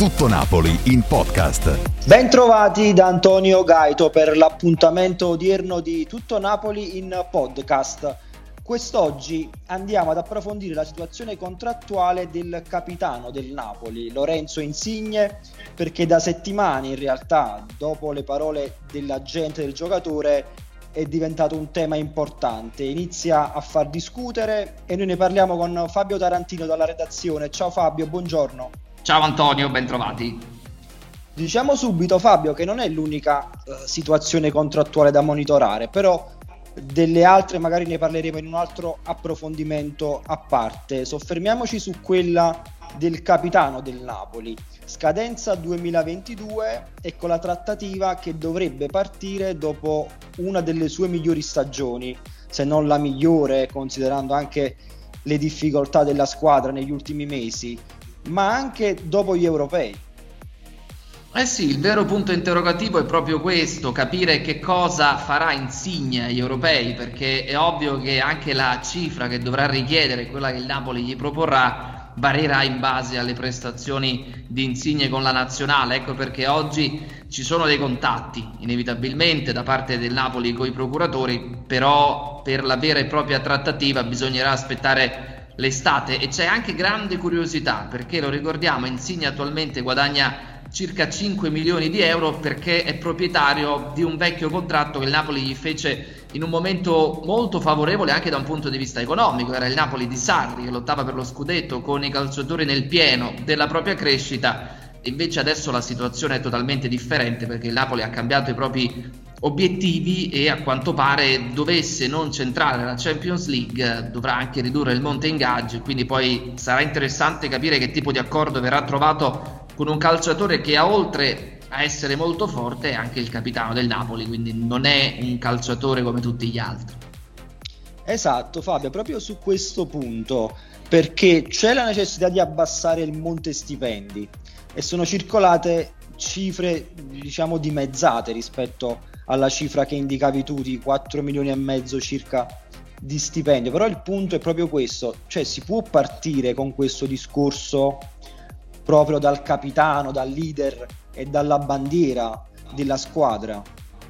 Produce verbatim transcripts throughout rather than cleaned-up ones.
Tutto Napoli in podcast. Bentrovati da Antonio Gaito per l'appuntamento odierno di Tutto Napoli in podcast. Quest'oggi andiamo ad approfondire la situazione contrattuale del capitano del Napoli, Lorenzo Insigne, perché da settimane in realtà, dopo le parole dell'agente del giocatore, è diventato un tema importante, inizia a far discutere e noi ne parliamo con Fabio Tarantino dalla redazione. Ciao Fabio, buongiorno. Ciao Antonio, bentrovati. Diciamo subito, Fabio, che non è l'unica uh, situazione contrattuale da monitorare, però delle altre magari ne parleremo in un altro approfondimento a parte. Soffermiamoci su quella del capitano del Napoli. Scadenza duemilaventidue e con la trattativa che dovrebbe partire dopo una delle sue migliori stagioni, se non la migliore, considerando anche le difficoltà della squadra negli ultimi mesi, ma anche dopo gli europei. Eh sì, il vero punto interrogativo è proprio questo, capire che cosa farà Insigne agli europei, perché è ovvio che anche la cifra che dovrà richiedere, quella che il Napoli gli proporrà, varierà in base alle prestazioni di Insigne con la nazionale. Ecco perché oggi ci sono dei contatti inevitabilmente da parte del Napoli con i procuratori, però per la vera e propria trattativa bisognerà aspettare l'estate. E c'è anche grande curiosità, perché lo ricordiamo, Insigne attualmente guadagna circa cinque milioni di euro perché è proprietario di un vecchio contratto che il Napoli gli fece in un momento molto favorevole anche da un punto di vista economico. Era il Napoli di Sarri che lottava per lo scudetto con i calciatori nel pieno della propria crescita. Invece adesso la situazione è totalmente differente, perché il Napoli ha cambiato i propri obiettivi e a quanto pare, dovesse non centrare la Champions League, dovrà anche ridurre il monte ingaggi, quindi poi sarà interessante capire che tipo di accordo verrà trovato con un calciatore che, a oltre a essere molto forte, è anche il capitano del Napoli, quindi non è un calciatore come tutti gli altri. Esatto, Fabio, proprio su questo punto, perché c'è la necessità di abbassare il monte stipendi e sono circolate cifre, diciamo, dimezzate rispetto alla cifra che indicavi tu di quattro milioni e mezzo circa di stipendio. Però il punto è proprio questo, cioè si può partire con questo discorso proprio dal capitano, dal leader e dalla bandiera della squadra?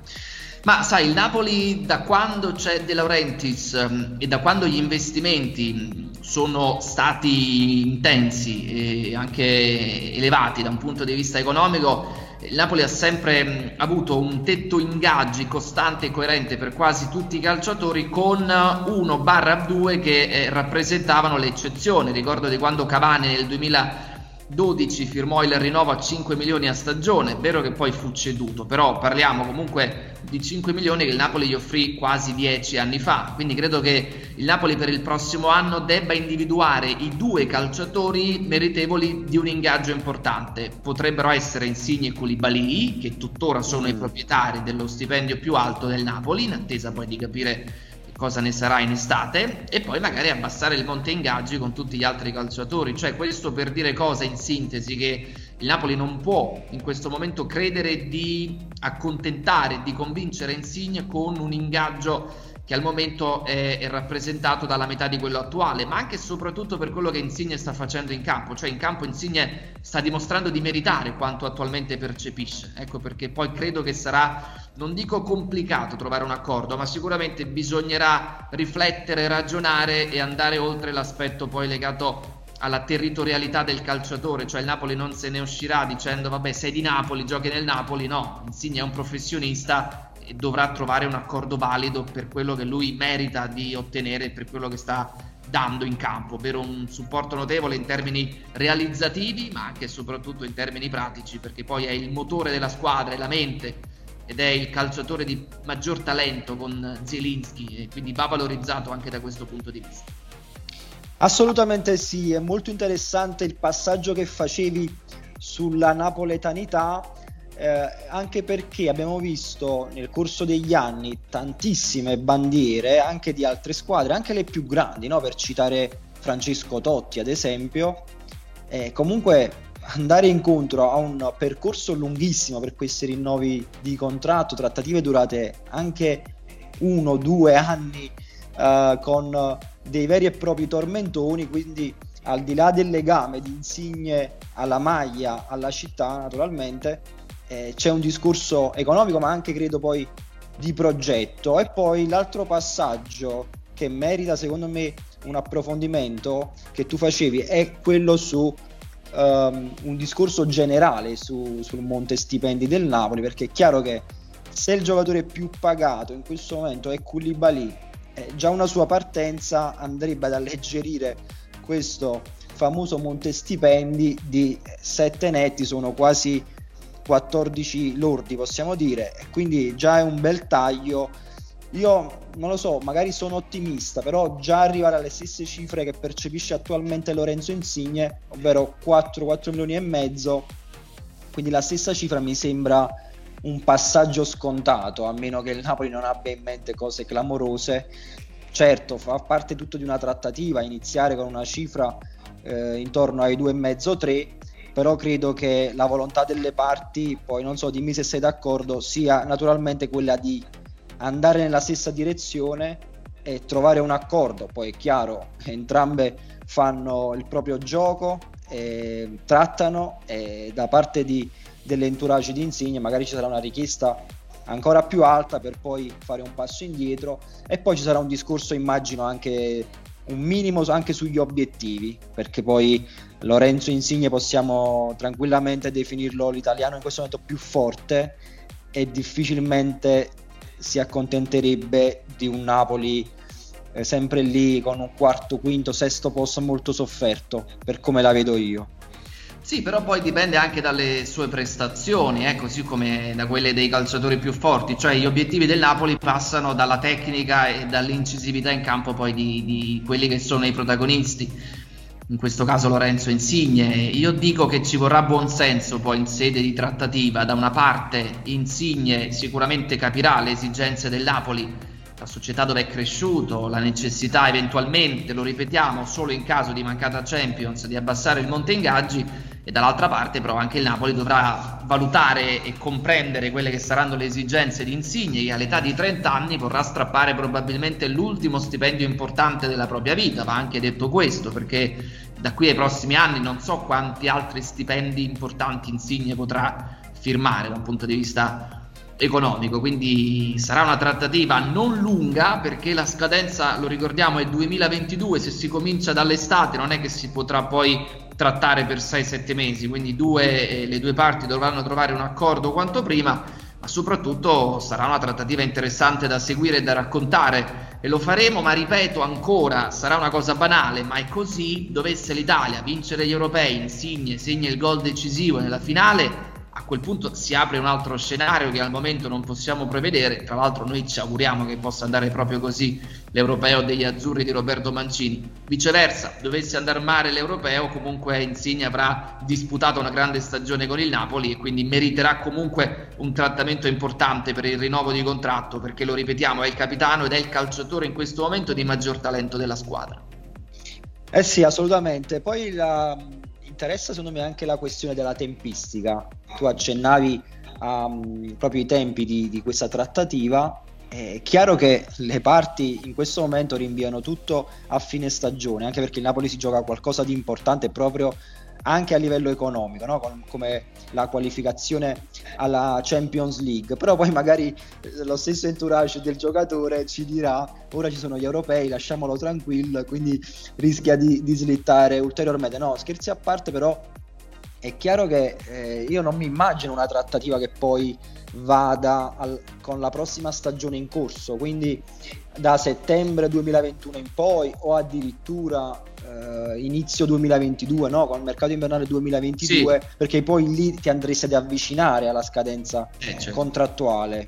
Ma sai, il Napoli, da quando c'è De Laurentiis um, e da quando gli investimenti sono stati intensi e anche elevati da un punto di vista economico, il Napoli ha sempre um, avuto un tetto ingaggi costante e coerente per quasi tutti i calciatori, con uno barra due che eh, rappresentavano l'eccezione. Ricordo di quando Cavani nel duemiladodici firmò il rinnovo a cinque milioni a stagione. È vero che poi fu ceduto, però parliamo comunque di cinque milioni che il Napoli gli offrì quasi dieci anni fa. Quindi credo che il Napoli per il prossimo anno debba individuare i due calciatori meritevoli di un ingaggio importante. Potrebbero essere Insigne e Koulibaly, che tuttora sono mm. i proprietari dello stipendio più alto del Napoli, in attesa poi di capire cosa ne sarà in estate, e poi magari abbassare il monte ingaggi con tutti gli altri calciatori. Cioè, questo per dire cosa, in sintesi, che il Napoli non può in questo momento credere di accontentare, di convincere Insigne con un ingaggio che al momento è, è rappresentato dalla metà di quello attuale, ma anche e soprattutto per quello che Insigne sta facendo in campo. Cioè, in campo Insigne sta dimostrando di meritare quanto attualmente percepisce. Ecco perché poi credo che sarà, non dico complicato trovare un accordo, ma sicuramente bisognerà riflettere, ragionare e andare oltre l'aspetto poi legato alla territorialità del calciatore. Cioè il Napoli non se ne uscirà dicendo vabbè, sei di Napoli, giochi nel Napoli. No, Insigne è un professionista e dovrà trovare un accordo valido per quello che lui merita di ottenere, per quello che sta dando in campo, ovvero un supporto notevole in termini realizzativi, ma anche e soprattutto in termini pratici, perché poi è il motore della squadra, è la mente ed è il calciatore di maggior talento con Zielinski, e quindi va valorizzato anche da questo punto di vista. Assolutamente sì, è molto interessante il passaggio che facevi sulla napoletanità, eh, anche perché abbiamo visto nel corso degli anni tantissime bandiere anche di altre squadre, anche le più grandi, no? Per citare Francesco Totti ad esempio. Eh, comunque andare incontro a un percorso lunghissimo per questi rinnovi di contratto, trattative durate anche uno, due anni, Uh, con dei veri e propri tormentoni, quindi al di là del legame di Insigne alla maglia, alla città, naturalmente eh, c'è un discorso economico, ma anche credo poi di progetto. E poi l'altro passaggio che merita secondo me un approfondimento che tu facevi è quello su um, un discorso generale su, sul monte stipendi del Napoli, perché è chiaro che se il giocatore più pagato in questo momento è Koulibaly, eh, già una sua partenza andrebbe ad alleggerire questo famoso monte stipendi di sette netti, sono quasi quattordici lordi, possiamo dire, e quindi già è un bel taglio. Io non lo so, magari sono ottimista, però già arrivare alle stesse cifre che percepisce attualmente Lorenzo Insigne, ovvero quattro milioni e mezzo, quindi la stessa cifra mi sembra un passaggio scontato, a meno che il Napoli non abbia in mente cose clamorose. Certo, fa parte tutto di una trattativa, iniziare con una cifra eh, intorno ai due e mezzo tre, però credo che la volontà delle parti, poi non so, dimmi se sei d'accordo, sia naturalmente quella di andare nella stessa direzione e trovare un accordo. Poi è chiaro, entrambe fanno il proprio gioco, e trattano, e da parte di, dell'entourage di Insigne magari ci sarà una richiesta ancora più alta per poi fare un passo indietro, e poi ci sarà un discorso, immagino, anche un minimo anche sugli obiettivi, perché poi Lorenzo Insigne possiamo tranquillamente definirlo l'italiano in questo momento più forte, e difficilmente si accontenterebbe di un Napoli eh, sempre lì con un quarto, quinto, sesto posto molto sofferto, per come la vedo io. Sì, però poi dipende anche dalle sue prestazioni, eh, così come da quelle dei calciatori più forti, cioè gli obiettivi del Napoli passano dalla tecnica e dall'incisività in campo poi di, di quelli che sono i protagonisti, in questo caso Lorenzo Insigne. Io dico che ci vorrà buon senso poi in sede di trattativa. Da una parte Insigne sicuramente capirà le esigenze del Napoli, la società dove è cresciuto, la necessità eventualmente, lo ripetiamo, solo in caso di mancata Champions, di abbassare il monte ingaggi, e dall'altra parte però anche il Napoli dovrà valutare e comprendere quelle che saranno le esigenze di Insigne, che all'età di trenta anni vorrà strappare probabilmente l'ultimo stipendio importante della propria vita. Va anche detto questo, perché da qui ai prossimi anni non so quanti altri stipendi importanti Insigne potrà firmare da un punto di vista economico, quindi sarà una trattativa non lunga, perché la scadenza, lo ricordiamo, è duemilaventidue. Se si comincia dall'estate non è che si potrà poi trattare per sei sette mesi, quindi due, eh, le due parti dovranno trovare un accordo quanto prima, ma soprattutto sarà una trattativa interessante da seguire e da raccontare, e lo faremo. Ma ripeto ancora, sarà una cosa banale, ma è così: dovesse l'Italia vincere gli europei, Insigne segna il gol decisivo nella finale, a quel punto si apre un altro scenario che al momento non possiamo prevedere. Tra l'altro noi ci auguriamo che possa andare proprio così l'europeo degli azzurri di Roberto Mancini. Viceversa, dovesse andare male l'europeo, comunque Insigne avrà disputato una grande stagione con il Napoli e quindi meriterà comunque un trattamento importante per il rinnovo di contratto, perché lo ripetiamo, è il capitano ed è il calciatore in questo momento di maggior talento della squadra. Eh sì, assolutamente. Poi la... interessa secondo me anche la questione della tempistica. Tu accennavi um, proprio i tempi di, di questa trattativa. È chiaro che le parti in questo momento rinviano tutto a fine stagione, anche perché il Napoli si gioca qualcosa di importante proprio anche a livello economico, no? Come la qualificazione alla Champions League. Però poi magari lo stesso entourage del giocatore ci dirà: ora ci sono gli europei, lasciamolo tranquillo, quindi rischia di, di slittare ulteriormente. No, scherzi a parte, però è chiaro che eh, io non mi immagino una trattativa che poi vada al, con la prossima stagione in corso, quindi da settembre duemilaventuno in poi, o addirittura Uh, inizio duemilaventidue, no? Con il mercato invernale duemilaventidue, sì. Perché poi lì ti andresti ad avvicinare alla scadenza eh, certo. contrattuale.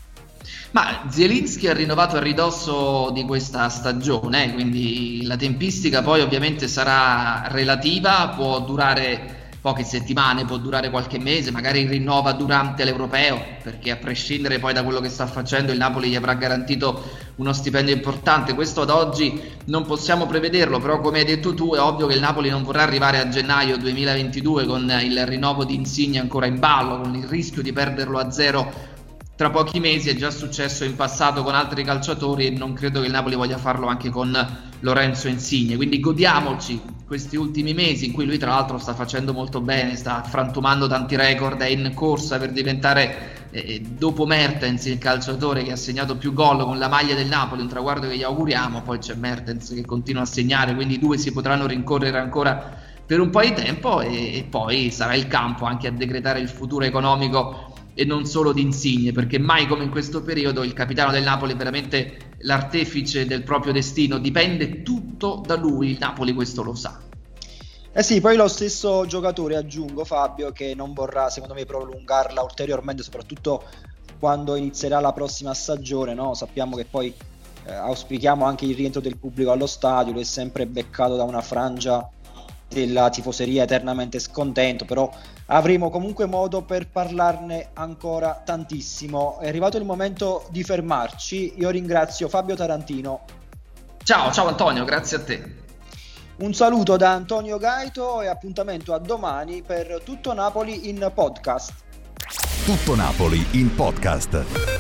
Ma Zielinski ha rinnovato a ridosso di questa stagione, quindi la tempistica poi ovviamente sarà relativa, può durare poche settimane, può durare qualche mese, magari rinnova durante l'europeo, perché a prescindere poi da quello che sta facendo il Napoli gli avrà garantito uno stipendio importante. Questo ad oggi non possiamo prevederlo, però come hai detto tu è ovvio che il Napoli non vorrà arrivare a gennaio duemilaventidue con il rinnovo di Insigne ancora in ballo, con il rischio di perderlo a zero tra pochi mesi. È già successo in passato con altri calciatori e non credo che il Napoli voglia farlo anche con Lorenzo Insigne, quindi godiamoci questi ultimi mesi, in cui lui tra l'altro sta facendo molto bene, sta frantumando tanti record, è in corsa per diventare, eh, dopo Mertens, il calciatore che ha segnato più gol con la maglia del Napoli, un traguardo che gli auguriamo. Poi c'è Mertens che continua a segnare, quindi i due si potranno rincorrere ancora per un po' di tempo, e, e poi sarà il campo anche a decretare il futuro economico e non solo di Insigne, perché mai come in questo periodo il capitano del Napoli è veramente l'artefice del proprio destino, dipende tutto da lui, il Napoli questo lo sa. Eh sì, poi lo stesso giocatore, aggiungo Fabio, che non vorrà secondo me prolungarla ulteriormente, soprattutto quando inizierà la prossima stagione, no? Sappiamo che poi eh, auspichiamo anche il rientro del pubblico allo stadio, lui è sempre beccato da una frangia della tifoseria eternamente scontento, però avremo comunque modo per parlarne ancora tantissimo. È arrivato il momento di fermarci. Io ringrazio Fabio Tarantino. Ciao, ciao Antonio, grazie a te. Un saluto da Antonio Gaito e appuntamento a domani per Tutto Napoli in podcast. Tutto Napoli in podcast.